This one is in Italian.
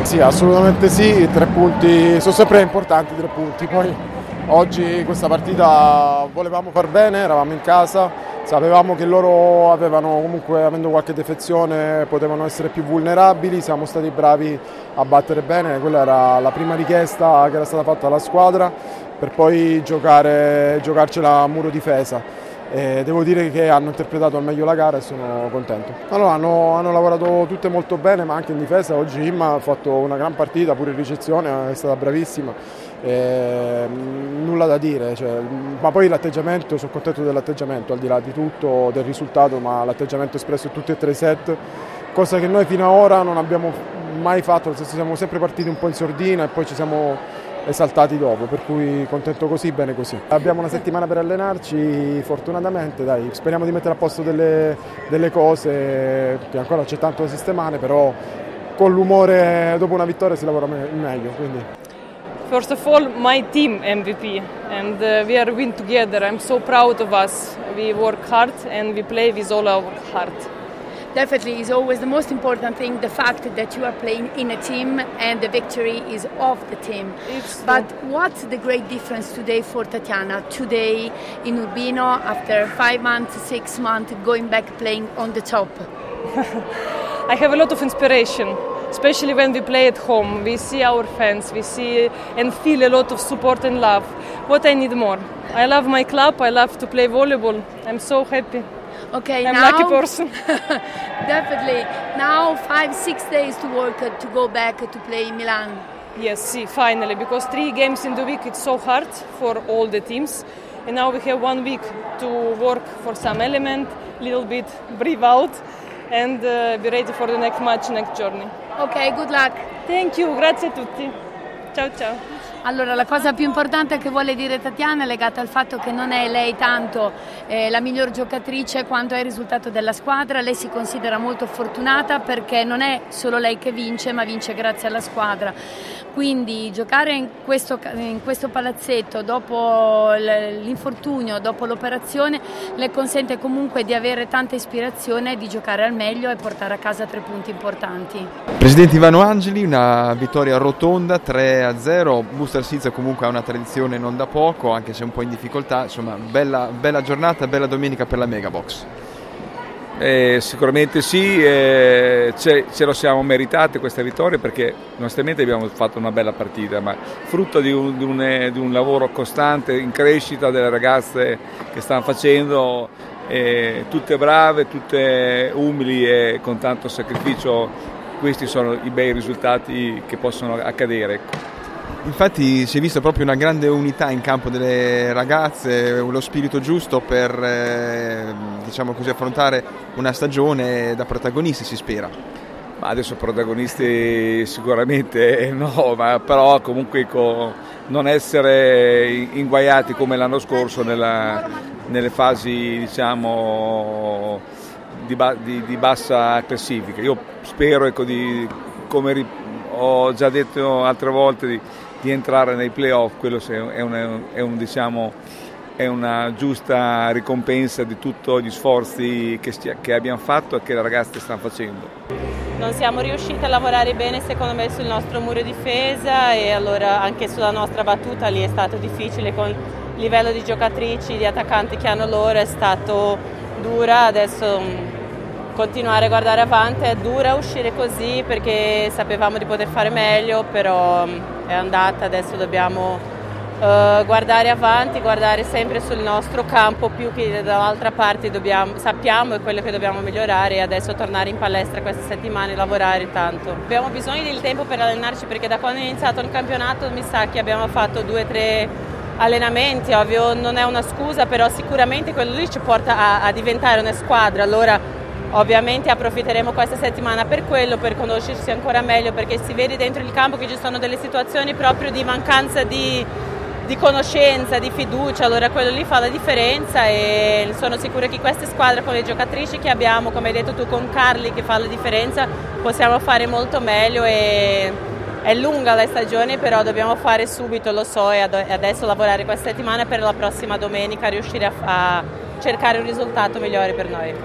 sì, assolutamente sì, 3 punti sono sempre importanti, 3 punti, poi oggi questa partita volevamo far bene, eravamo in casa, sapevamo che loro avevano comunque, avendo qualche defezione, potevano essere più vulnerabili, siamo stati bravi a battere bene, quella era la prima richiesta che era stata fatta alla squadra per poi giocarcela a muro difesa. Devo dire che hanno interpretato al meglio la gara e sono contento. Allora, hanno lavorato tutte molto bene, ma anche in difesa. Oggi Imma ha fatto una gran partita, pure in ricezione, è stata bravissima. Nulla da dire, ma poi l'atteggiamento, sono contento dell'atteggiamento, al di là di tutto, del risultato, ma l'atteggiamento espresso in tutti e 3 i set, cosa che noi fino ad ora non abbiamo mai fatto, nel senso siamo sempre partiti un po' in sordina e poi ci siamo esaltati dopo, per cui contento così, bene così. Abbiamo una settimana per allenarci, fortunatamente, dai, speriamo di mettere a posto delle cose, che ancora c'è tanto da sistemare, però con l'umore dopo una vittoria si lavora meglio. Quindi. First of all, my team MVP, and we are win together. I'm so proud of us. We work hard and we play with all our heart. Definitely is always the most important thing, the fact that you are playing in a team and the victory is of the team. But what's the great difference today for Tatiana? Today in Urbino, after 5 months, 6 months, going back playing on the top? I have a lot of inspiration, especially when we play at home. We see our fans, we see and feel a lot of support and love. What I need more? I love my club, I love to play volleyball. I'm so happy. Okay, I'm now, a lucky person. Definitely. Now 5-6 days to work to go back to play in Milan. Yes, see, finally, because 3 games in the week it's so hard for all the teams. And now we have 1 week to work for some element, little bit breathe out and be ready for the next match, next journey. Ok, good luck. Thank you, grazie a tutti. Ciao ciao. Allora, la cosa più importante che vuole dire Tatiana è legata al fatto che non è lei tanto la miglior giocatrice quanto è il risultato della squadra. Lei si considera molto fortunata perché non è solo lei che vince, ma vince grazie alla squadra. Quindi giocare in questo palazzetto dopo l'infortunio, dopo l'operazione, le consente comunque di avere tanta ispirazione, di giocare al meglio e portare a casa 3 punti importanti. Presidente Ivano Angeli, una vittoria rotonda 3-0. Busto Arsizio comunque ha una tradizione non da poco, anche se un po' in difficoltà. Insomma, bella giornata, bella domenica per la Megabox. Sicuramente sì, ce lo siamo meritate questa vittoria perché onestamente abbiamo fatto una bella partita, ma frutto di un lavoro costante in crescita delle ragazze che stanno facendo, tutte brave, tutte umili e con tanto sacrificio. Questi sono i bei risultati che possono accadere. Infatti si è vista proprio una grande unità in campo delle ragazze, lo spirito giusto per diciamo così, affrontare una stagione da protagonisti, si spera. Ma adesso protagonisti sicuramente no, ma però comunque non essere inguaiati come l'anno scorso nelle fasi diciamo di bassa classifica. Io spero come ho già detto altre volte di entrare nei playoff, quello è una giusta ricompensa di tutti gli sforzi che abbiamo fatto e che le ragazze stanno facendo. Non siamo riusciti a lavorare bene secondo me sul nostro muro difesa e allora anche sulla nostra battuta lì è stato difficile con il livello di giocatrici, di attaccanti che hanno loro, è stato dura. Adesso continuare a guardare avanti, è dura uscire così perché sapevamo di poter fare meglio, però è andata, adesso dobbiamo guardare avanti, guardare sempre sul nostro campo più che dall'altra parte sappiamo è quello che dobbiamo migliorare e adesso tornare in palestra queste settimane e lavorare tanto. Abbiamo bisogno del tempo per allenarci perché da quando è iniziato il campionato mi sa che abbiamo fatto 2-3 allenamenti, ovvio non è una scusa, però sicuramente quello lì ci porta a diventare una squadra, allora ovviamente approfitteremo questa settimana per quello, per conoscersi ancora meglio, perché si vede dentro il campo che ci sono delle situazioni proprio di mancanza di conoscenza, di fiducia, allora quello lì fa la differenza e sono sicura che queste squadre con le giocatrici che abbiamo, come hai detto tu con Carli che fa la differenza, possiamo fare molto meglio e è lunga la stagione, però dobbiamo fare subito, lo so, e adesso lavorare questa settimana per la prossima domenica riuscire a cercare un risultato migliore per noi.